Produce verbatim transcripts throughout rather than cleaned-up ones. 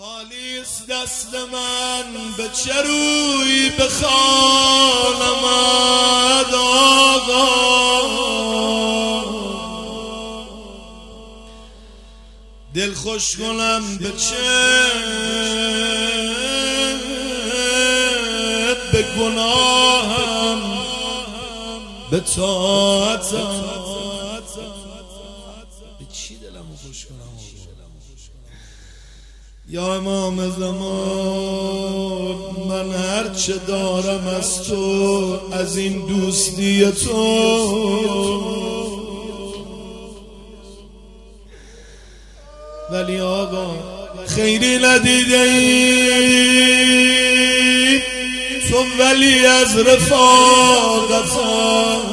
خالیست دست من به چه روی بخوانمت آقا، دل خوش کنم به چه به گناهم به طاعتم، به چی دلمو خوش کنم یا امام زمان؟ من هرچه دارم از تو، از این دوستی تو، ولی آقا خیری ندیده ای تو، ولی از رفاقتم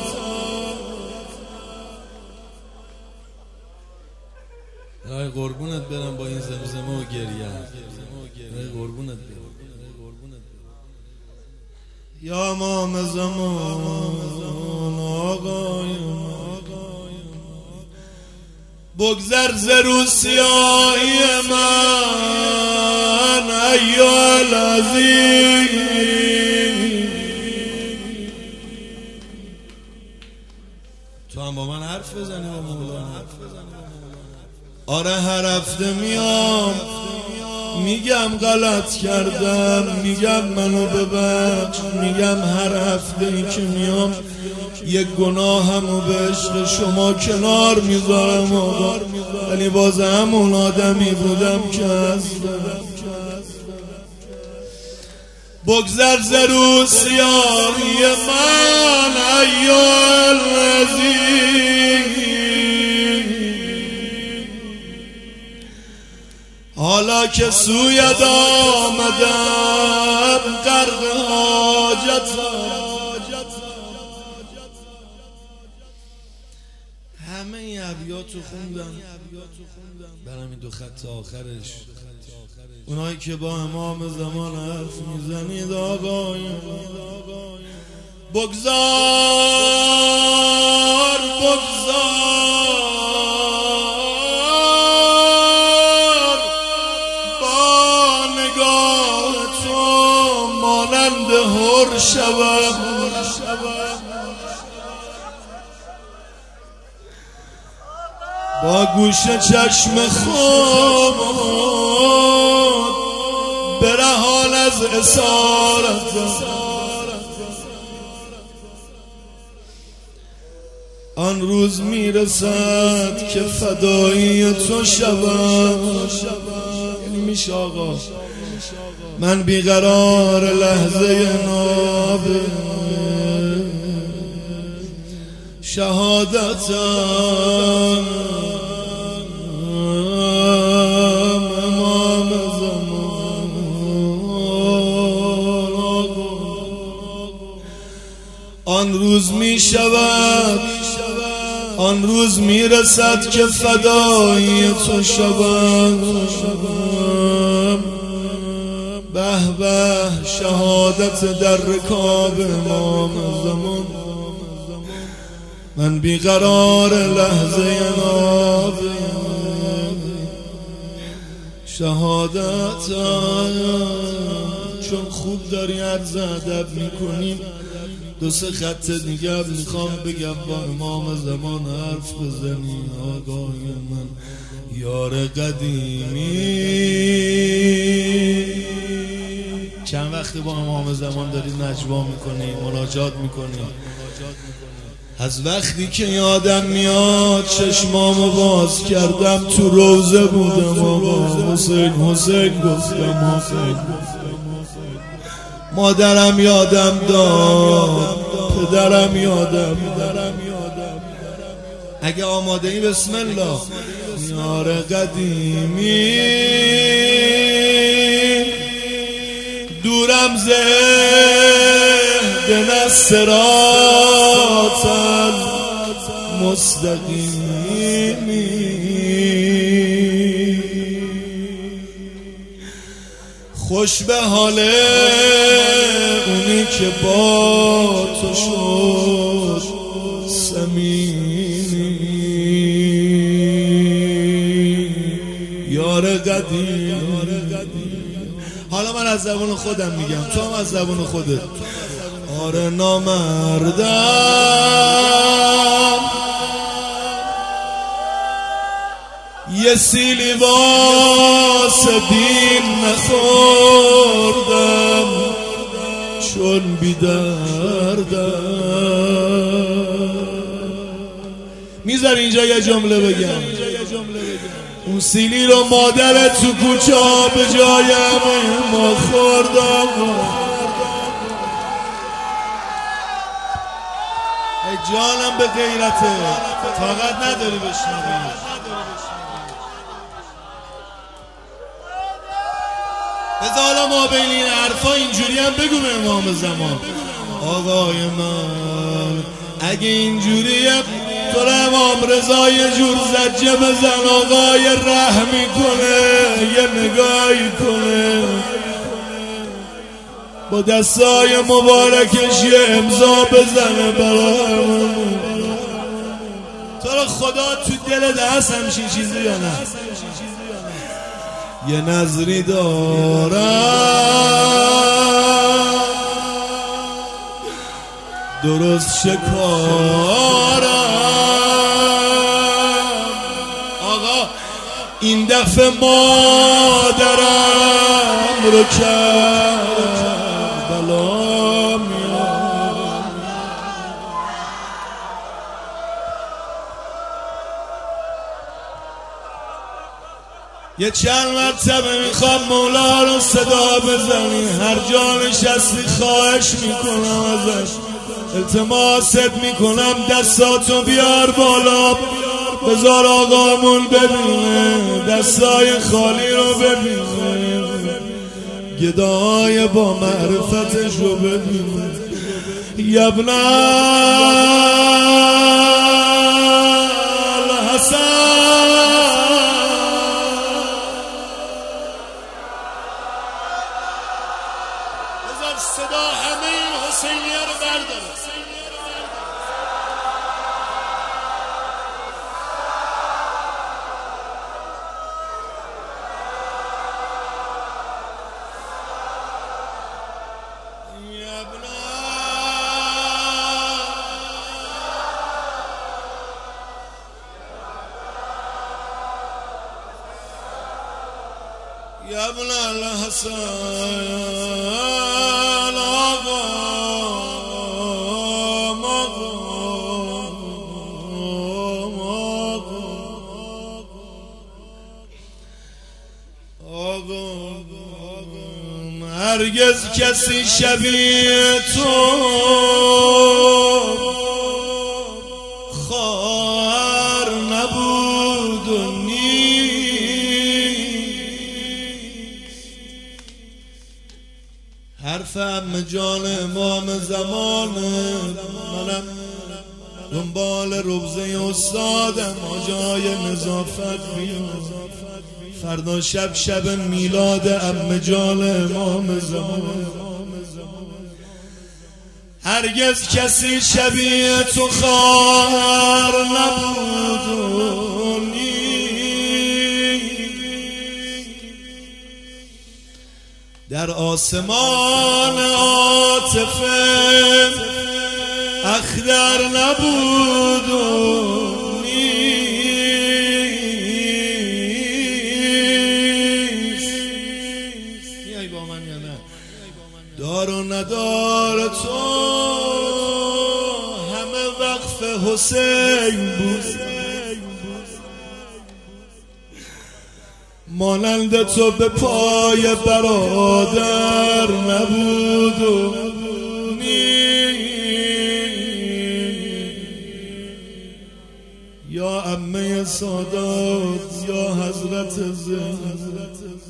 ای قربونت برم با این زمزمه و گریه، ای قربونت برم یا امام زمان آقای بگذر ز رو سیاهی من ایها العزیز. تو هم با من حرف بزنی با مولانا؟ آره هر هفته میام میگم غلط کردم، میگم منو ببخش، میگم هر هفته ای که میام یک گناهمو به عشق شما کنار میذارم آقا، ولی باز همون آدمی بودم که هستم. بگذر ز رو سیاهی من ایها العزیز، حالا که سویت آمدم غرق حاجتم. همه این ابیاتو خوندم، برم این دو خط آخرش، اونایی که با امام زمان حرف میزنید آقای بگذار بگذار با نگاه تو مانند هر شوم، با گوش چشم خود برهان از اسارت. آن روز میرسد که فدایی تو شوم، یعنی میشه آقا من بیقرار لحظه ناب شهادتم، امام زمان آن روز می شود، آن روز می رسد که فدایی تو شوم. به به شهادت در رکاب امام زمان، من بیقرار لحظه ناب شهادتم. چون خوب داری عرض ادب میکنیم، دو سه خط دیگه میخوام بگم با امام زمان حرف بزنی آقای من یار قدیمی. چند وقت با امام زمان داری نجوا میکنی، مناجات میکنی، از وقتی که یادم میاد چشمامو باز کردم تو روزه بودم آقا، حسین حسین گفتم حسین، مادرم یادم داد، پدرم یادم داد. اگه آماده ای بسم الله. یار قدیمی دورم زهدن از صراط المستقیمی، خوش به حال اونی که با تو شد صمیمی. یار قدیمی قدیم. حالا من از زبان خودم میگم، تو هم از زبان خودت. آره نامردم یه سیلی واسه دین نخوردم چون بیدردم. میذار اینجا یه جمله بگم. اون سیلی رو مادرت تو کوچه به جای ما خوردم. ای جانم به غیرته، طاقت نداری بشنوی. بذار ما بین این حرفا اینجوری هم بگو به امام زمان. آقای من اگه اینجوریه تو رو امام رضا یه جور زجه بزن، آقای رحمی کنه یه نگاهی کنه، با دستای مبارکش یه امضا بزنه برام. تو رو خدا تو دلت هست همچین چیزی یا نه؟ یه نظری دارم درست شکارم. آقا این دفعه مادرم رو کربلا میاد. یه چند مرتبه میخوام مولا رو صدا بزنی، هر جا نشستی خواهش میکنم ازش، التماست میکنم دستاتو بیار بالا، بذار آقامون ببینه دستای خالی رو ببینه، گدای با معرفتش رو ببینه. یبن الحسن بذار صدا همه این حسینیه رو برداره. يا ابن الحسن آقا هرگز کسی شبیه تو خواهر نبود و حرف عمه جان امام زمانه، منم دنبال روضه استادم آجای نظافت بیام، فردا شب شب میلاد عمه جان امام زمان. هرگز کسی شبیه تو خواهر نبود و در آسمان عاطفه اخضر نبود و نیست. میای با من یا نه؟ دار و ندار تو همه وقف حسین بود، مانند تو به پای برادر نبود و یا عمه سادات یا حضرت زین،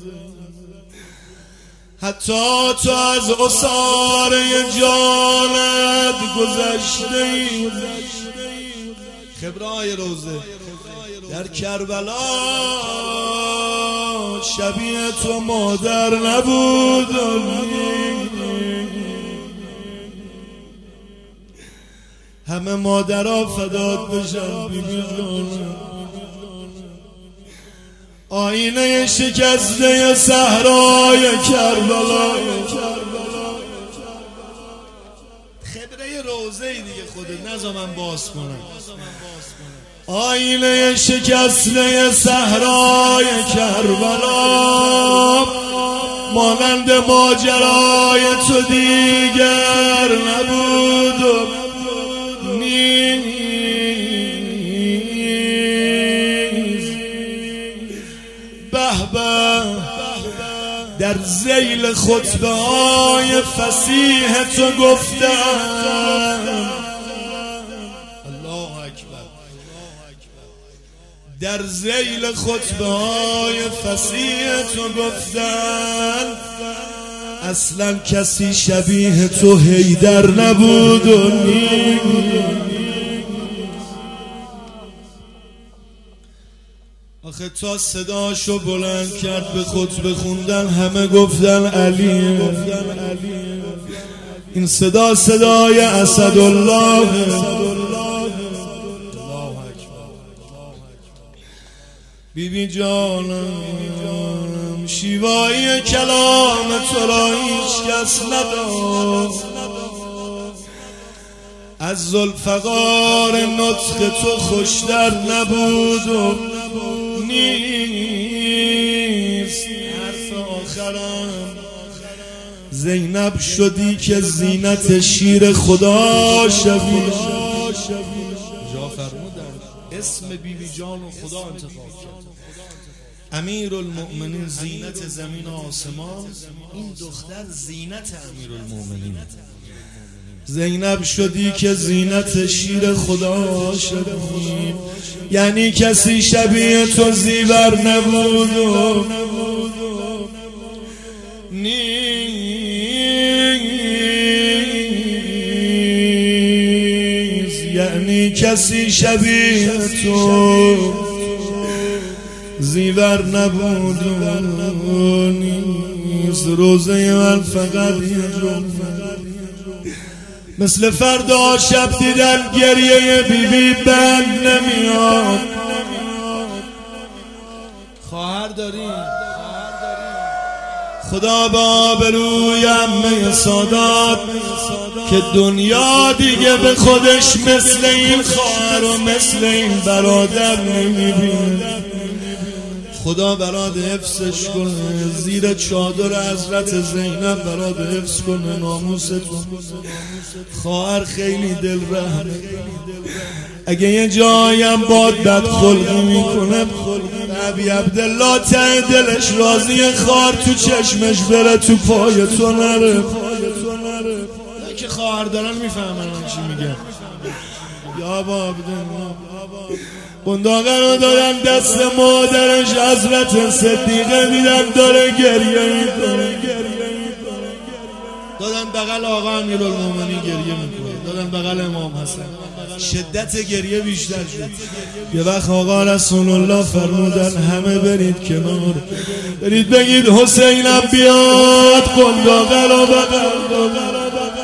حتی تو از عصاره جانت گذشته ای. خبرای روزه در کربلا شبیه تو مادر نبود، همه مادرها فدات بشن بیبی جان. آینه شکسته صحرای کربلا، خبره روزه دیگه خودت نذار من باز کنم. آینه شکسته صحرای کربلا، مانند ماجرای تو دیگر نبود و نیز. به به در ذیل خطبه های فصیح تو گفتم، الله اکبر، در ذیل خطبه های فصیح تو گفتن اصلا کسی شبیه تو حیدر نبود و نیز. آخه تا صداشو بلند کرد به خطبه خوندن همه گفتن علی. این صدا صدای اسدالله. بیبی جانم شیوایی کلام تو را هیچ کس نداشت، از ذوالفقار نطق تو خوشتر نبود و نیست. حرف آخرم زینب شدی که زینت شیر خدا شوی. جا فرمودن اسم بیبی جان و خدا انتخاب کرد. امیرالمؤمنین زینت زمین و آسمان، این دختر زینت امیرالمؤمنین. زینب شدی که زینت شیر خدا شدی، یعنی کسی شبیه تو زیور نبود و نیست، یعنی کسی شبیه تو زیور نبود و نیست. روزه من فقط یه جمله مثل فردا شب دیدن گریه بیبی بند نمیاد. خواهر داری خدا با آبروی عمه سادات که دنیا دیگه به خودش مثل این خواهر و مثل این برادر نمیبینه. خدا برات حفظش کنه، زیر چادر حضرت زینب برات حفظ کنه ناموست. خواهر خیلی دل رحمه، اگه یه جایم باد بد خلقی میکنه ابی عبدالله ته دلش راضی خواهر تو چشمش بره تو پای تو نره. که خواهر دارن میفهمن چی میگن. یا با عبدالله بنداغه رو دادن دست مادرش حضرت صدیقه، دیدم داره گریه میکنه. دادن بغل آقا امیرالمومنین گریه میکنه، دادن بغل امام حسن، شدت گریه بیشتر شد. یه وقت آقا رسول الله فرمودن همه برید کنار، برید بگید حسینم بیاد. بنداغه رو بغل.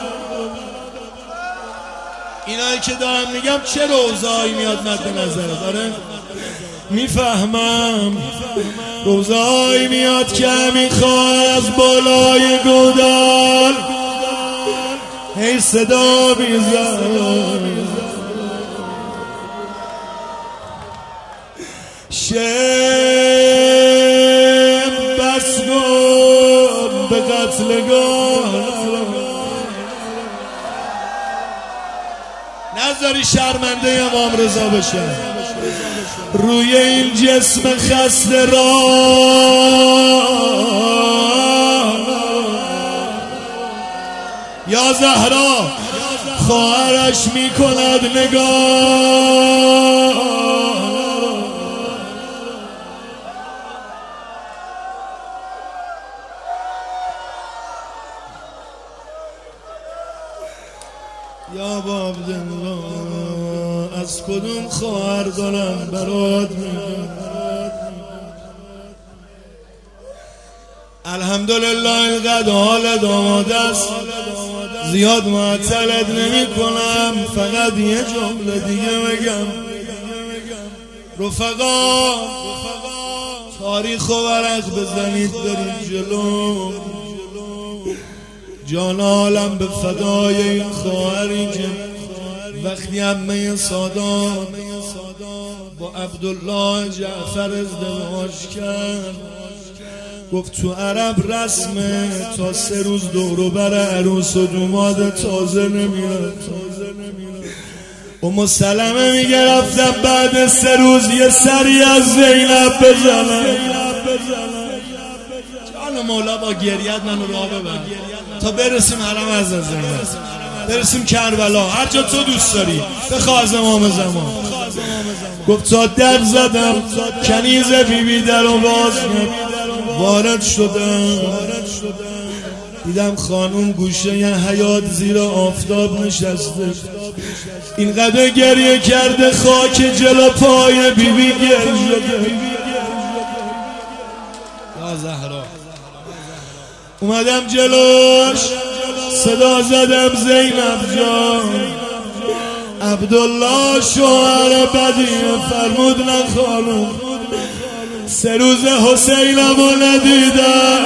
اینایی که دارم میگم چه روزایی میاد مد نظره داره میفهمم. روزایی میاد که میخواه از بالای گودال هی صدا میزن شم بس کن به قتلگاه نذاری شرمنده امام رضا بشه. روی این جسم خسته را یا زهرا خواهرش میکند نگاه. یا با عبدالله از کدوم خواهر دارم برات میگم. الحمدلله اینقدر حال داماد است زیاد معطلت نمی کنم. فقط یه جمله دیگه بگم. رفقا تاریخ و ورق بزنید برید جلو. جان عالم به فدای این خواهری که وقتی عمه سادات با عبدالله جعفر ازدواج کرد، گفت تو عرب رسمه تا سه روز دورو بر عروس و دوماد تازه نمیاد. ام سلمه میگه رفتم بعد سه روز یه سری از زینب بزنم. جان مولا با گریت منو راه ببر تا برسیم حرم از زینب، برسیم کربلا، هر جا تو دوست داری بخواه از امام زمان. گفت تا در زدم کنیز بی بی در و باز وارد شدم، دیدم خانوم گوشه ی حیاط زیر آفتاب نشسته، اینقدر گریه کرده خاک جلو پای بی بی گل شده. یا زهرا اومدم جلوش صدا زدم زینب جان. عبدالله شوهر بدیه فرمود نه خانوم، سه روز حسینمو ندیدم.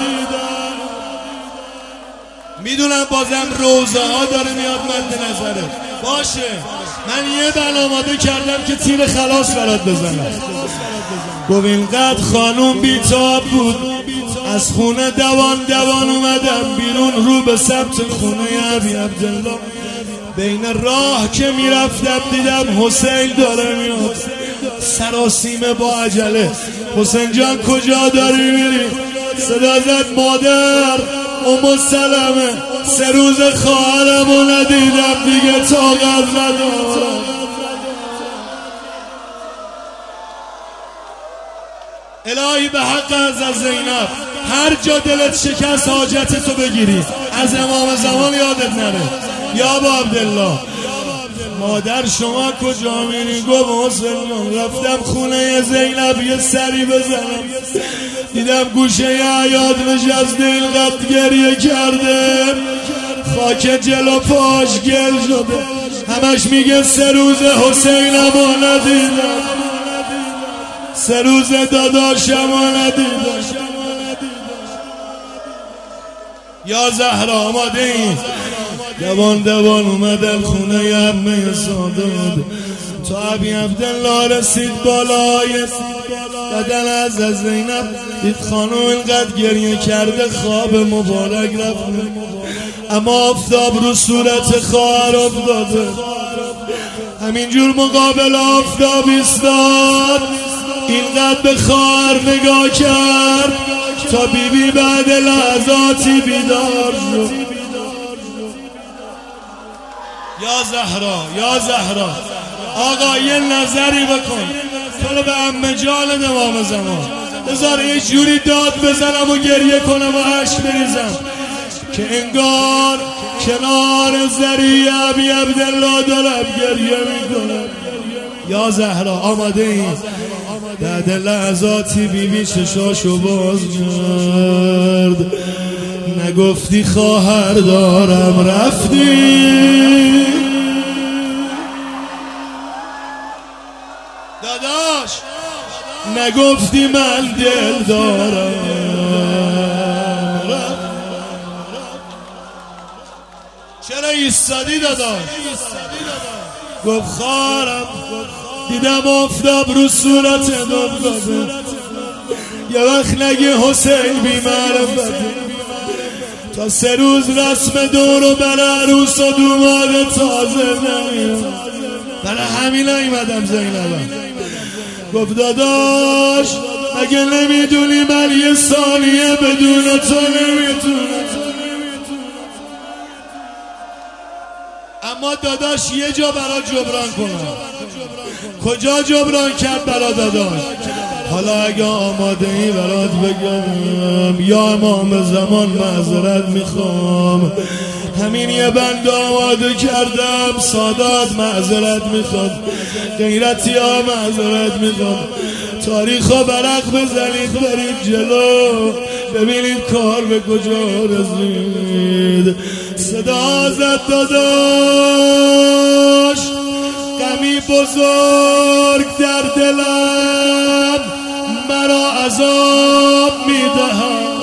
میدونم بازم روزه ها داره میاد مد نظره، باشه من یه بلا آماده کردم که تیر خلاص برات بزنم. گفت اینقدر خانوم بیتاب بود از خونه دوان دوان اومدم بیرون رو به سمت خونه ابی عبدالله. بین راه که میرفتم دیدم حسین داره میاد سراسیمه با عجله. حسین جان کجا داری میری؟ صدا زد مادر ام سلمه سه روز خواهرمو ندیدم دیگه طاقت ندارم. الهی به حق از زینب هر جا دلت شکست حاجت تو بگیری از امام زمان یادت نره. یا با عبدالله مادر شما کجا میری؟ گفت حسین رفتم خونه زینب یه سری بزنم، دیدم گوشه حیاط نشسته اینقدر گریه کرده خاک جلو پاش گل شده، همش میگه سه روز حسینمو ندیدم، سه روز داداشمو ندیدم. یا زهرا آماده این دوان دوان اومدن خونه عمه سادات. تا ابی عبدالله رسید بالای بدن از از زینب دید خانم اینقدر گریه کرده خواب مبارک رفت، اما آفتاب رو صورت خواهر افتاده. همینجور مقابل آفتاب ایستاد، اینقدر به خواهر نگاه کرد تا بیبی بعد لحظاتی بیدار شد. یا زهرا یا زهرا آقا یه نظری بکن تو به عمه جان امام زمان، بذار یه جوری داد بزنم و گریه کنم و عشق بریزم که انگار کنار ذریع ابی عبدالله دارم گریه میکنم. یا زهرا آماده این بعد لحظاتی بیبی چشاشو باز کرد، نگفتی خواهر دارم رفتی داداش، نگفتی من دل دارم چرا ایستادی داداش؟ گفت خواهرم دیدم آفتاب رو صورت افتاده، یه وقت نگه حسین بی‌معرفته، تا سه روز رسم دورو بر عروس و دوماد تازه نمیاد، برای همین ایمدم زینبم. گفت داداش اگه نمیدونی من یه ثانیه بدون تو نمیتونم، اما داداش یه جا برا جبران کنم. کجا جبران کرد برا داداش؟ حالا اگه آماده ای برات بگم یا امام زمان معذرت میخوام، همین یه بند آماده کردم، سادات معذرت میخوام، غیرتی ها معذرت میخوام، تاریخ ها برق بزنید برید جلو ببینید کار به کجا رسید. صدا زد داداش غمی بزرگ در دلم مرا از عذاب میدهم.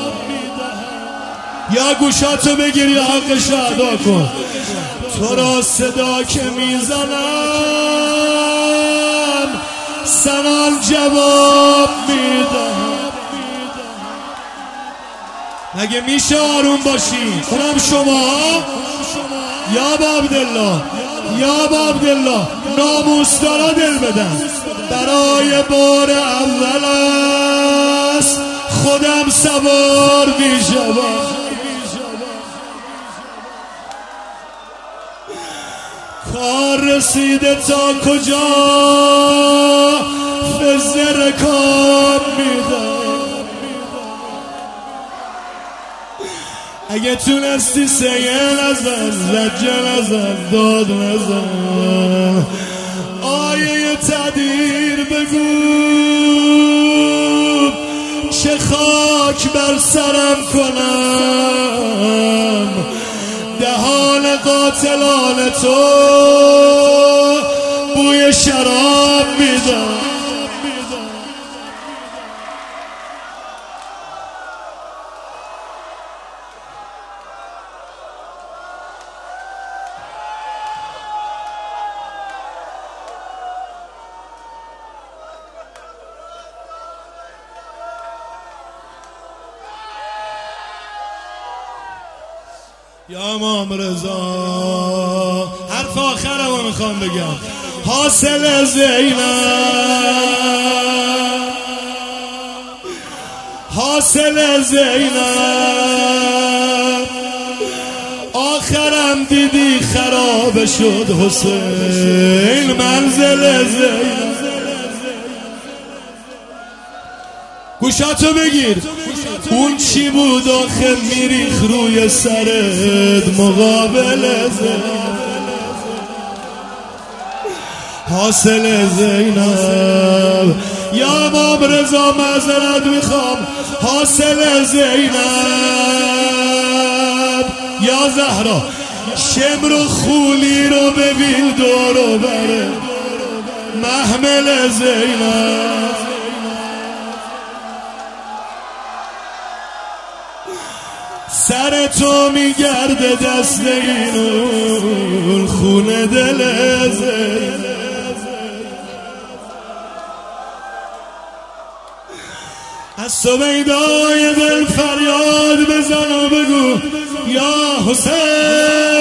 یا گوشاتو بگیر یا حقش ادا کن. تو را صدا که میزنم سنان جواب میدهم. مگه میشه آروم باشی؟ اونم شما یا با عبدالله یا با عبدالله ناموسدارا دل بدن. برای بار اول است خودم سوار میشوم. کار رسیده تا کجا فزر کام میدم. اگه تونستی سیه نزن زجه نزن داد نزن آیه تقدیر بگو چه خاک بر سرم کنم. دهان قاتلان تو بوی شراب میدم. یا امام رضا حرف آخرمو میخوام بگم. حاصل زینب حاصل زینب آخرم دیدی خراب شد حسین منزل زینب. گوشاتو بگیر. اون چی بود آخه میریخ روی سرت مقابل زینب. حاصل زینب یا امام رضا معذرت میخوام. حاصل زینب یا زهرا شمر و خولی رو ببین دور و بره محمل زینب. سر تو میگرده دست اینون خونه دل زینب. از سویدای دل فریاد بزن و بگو یا حسین